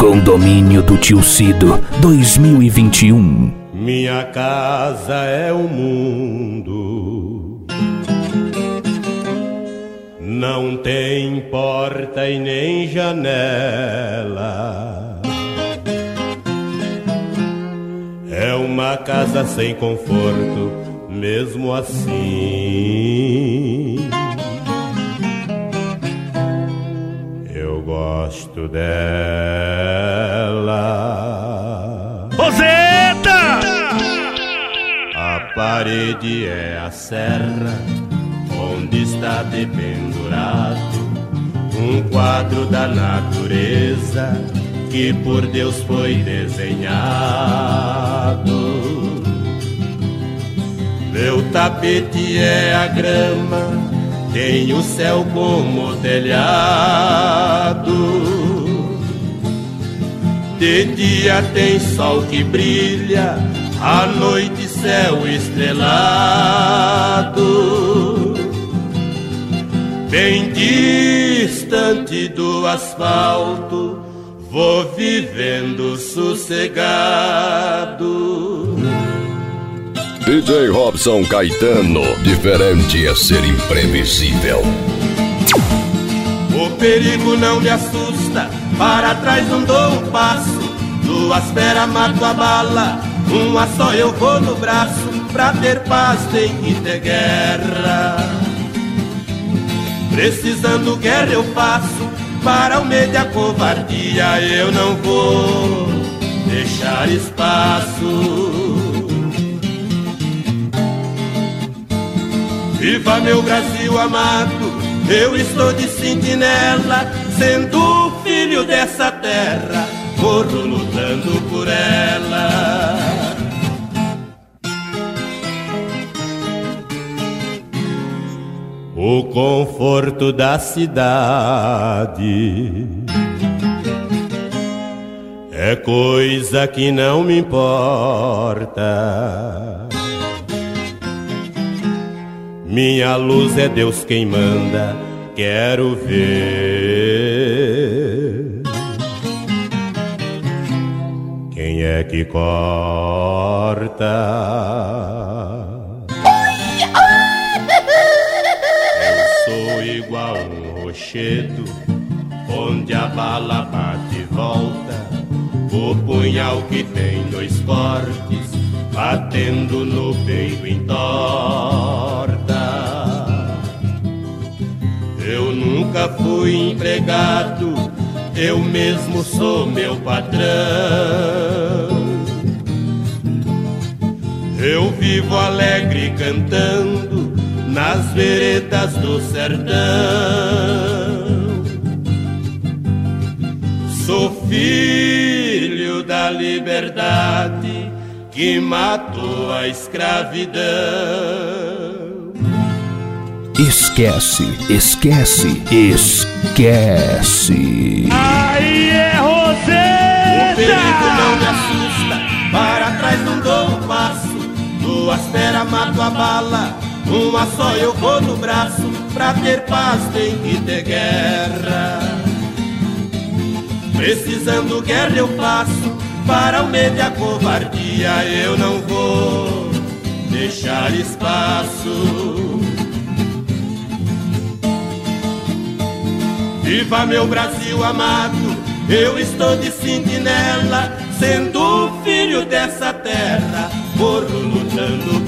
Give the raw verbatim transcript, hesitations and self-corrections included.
Condomínio do Tio Cido dois mil e vinte e um. Minha casa é o mundo, não tem porta e nem janela. É uma casa sem conforto, mesmo assim. Eu gosto dela. Roseta! A parede é a serra onde está dependurado um quadro da natureza que por Deus foi desenhado. Meu tapete é a grama, tem o céu como telhado. De dia tem sol que brilha, à noite céu estrelado. Bem distante do asfalto, vou vivendo sossegado. D J Robson Caetano, diferente é ser imprevisível. O perigo não me assusta, para trás não dou um passo. Duas feras mato a bala, uma só eu vou no braço. Pra ter paz tem que ter guerra. Precisando guerra eu faço, para o medo e a covardia eu não vou deixar espaço. Viva meu Brasil amado, eu estou de sentinela, sendo filho dessa terra, corro lutando por ela. O conforto da cidade é coisa que não me importa. Minha luz é Deus quem manda, quero ver quem é que corta. Eu sou igual um rochedo, onde a bala bate e volta. O punhal que tem dois cortes, batendo no peito entorta. Eu nunca fui empregado, eu mesmo sou meu patrão. Eu vivo alegre cantando nas veredas do sertão. Sou filho da liberdade que matou a escravidão. Esquece, esquece, esquece. Aí é O perigo não me Roseta! assusta, para trás não dou um passo. Duas feras mato a bala, uma só eu vou no braço. Pra ter paz tem que ter guerra. Precisando guerra eu faço, para o medo e a covardia eu não vou deixar espaço. Viva meu Brasil amado, eu estou de sentinela, sendo filho dessa terra, corro lutando